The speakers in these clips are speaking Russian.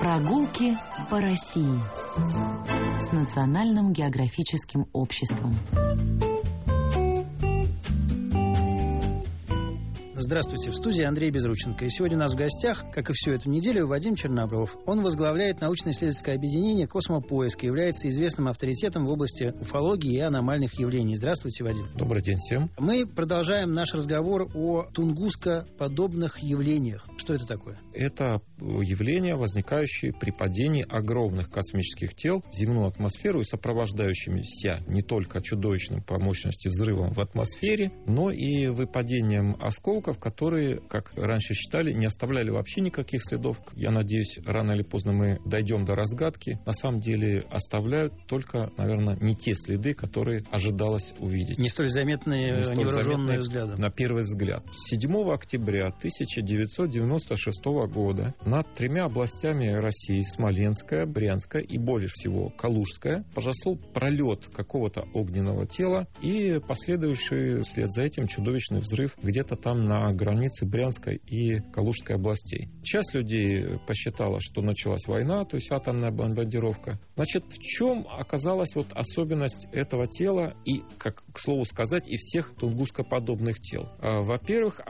Прогулки по России с Национальным географическим обществом. Здравствуйте, в студии Андрей Безрученко. И сегодня у нас в гостях, как и всю эту неделю, Вадим Чернобров. Он возглавляет научно-исследовательское объединение «Космопоиск» и является известным авторитетом в области уфологии и аномальных явлений. Здравствуйте, Вадим. Добрый день всем. Мы продолжаем наш разговор о тунгускоподобных явлениях. Что это такое? Это явления, возникающие при падении огромных космических тел в земную атмосферу и сопровождающимися не только чудовищным по мощности взрывом в атмосфере, но и выпадением осколков, которые, как раньше считали, не оставляли вообще никаких следов. Я надеюсь, рано или поздно мы дойдем до разгадки. На самом деле оставляют только, наверное, не те следы, которые ожидалось увидеть. Не столь заметные, невооруженные взглядом. На первый взгляд. 7 октября 1996 года над 3 областями России, Смоленская, Брянская и, более всего, Калужская, произошел пролет какого-то огненного тела и последующий вслед за этим чудовищный взрыв где-то там на границе Брянской и Калужской областей. Часть людей посчитала, что началась война, то есть атомная бомбардировка. Значит, в чем оказалась вот особенность этого тела и, как к слову сказать, и всех тунгускоподобных тел? Во-первых,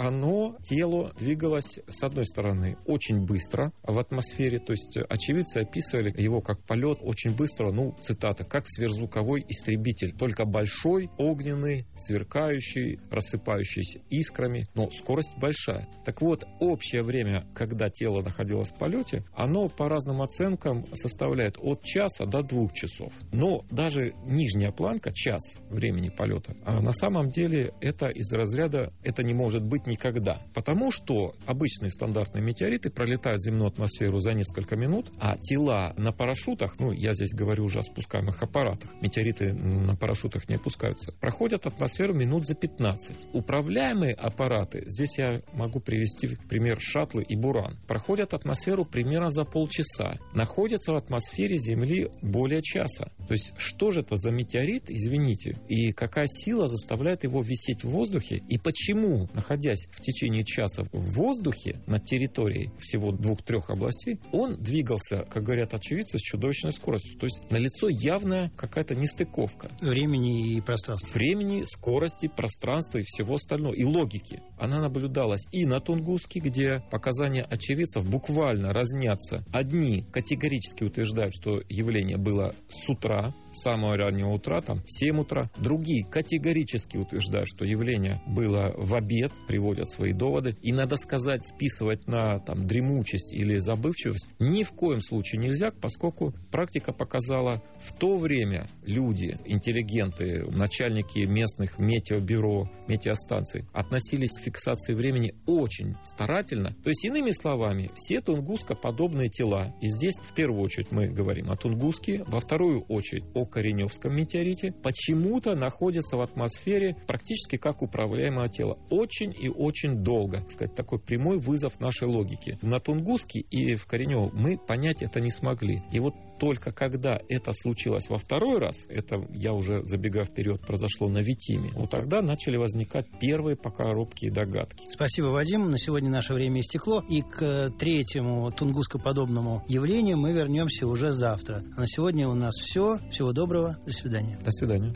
тело двигалось, с одной стороны, очень быстро в атмосфере, то есть очевидцы описывали его как полет очень быстро, цитата, как сверхзвуковой истребитель, только большой, огненный, сверкающий, рассыпающийся искрами, но скорость большая. Так вот, общее время, когда тело находилось в полете, оно по разным оценкам составляет от часа до 2 часов. Но даже нижняя планка, час времени полета, на самом деле это из разряда «это не может быть никогда». Потому что обычные стандартные метеориты пролетают земную атмосферу за несколько минут, а тела на парашютах, я здесь говорю уже о спускаемых аппаратах, метеориты на парашютах не опускаются, проходят атмосферу минут за 15. Управляемые аппараты, здесь я могу привести в пример шаттлы и Буран, проходят атмосферу примерно за полчаса, находятся в атмосфере Земли более часа. То есть, что же это за метеорит, извините, и какая сила заставляет его висеть в воздухе, и почему, находясь в течение часа в воздухе над территорией всего 2-3 областей, он двигался, как говорят очевидцы, с чудовищной скоростью. То есть, налицо явная какая-то нестыковка. Времени и пространства. Времени, скорости, пространства и всего остального, и логики. Она наблюдалась и на Тунгуске, где показания очевидцев буквально разнятся. Одни категорически утверждают, что явление было с утра, с самого раннего утра, в 7 утра. Другие категорически утверждают, что явление было в обед, приводят свои доводы. И, надо сказать, списывать на дремучесть или забывчивость ни в коем случае нельзя, поскольку практика показала, в то время люди, интеллигенты, начальники местных метеобюро, метеостанций относились к фиксации времени очень старательно. То есть, иными словами, все тунгускоподобные тела, и здесь в первую очередь мы говорим о Тунгуске, во вторую очередь о Кореневском метеорите, почему-то находятся в атмосфере практически как управляемое тело. Очень и очень долго. Сказать, такой прямой вызов нашей логике. На Тунгуске и в Кореневом мы понять это не смогли. И вот только когда это случилось во второй раз, это, я уже забегая вперед, произошло на Витиме, вот тогда начали возникать первые пока робкие догадки. Спасибо, Вадим. На сегодня наше время истекло. И к 3-му тунгускоподобному явлению мы вернемся уже завтра. А на сегодня у нас все. Всего доброго. До свидания. До свидания.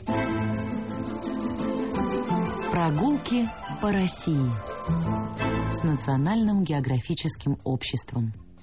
Прогулки по России с Национальным географическим обществом.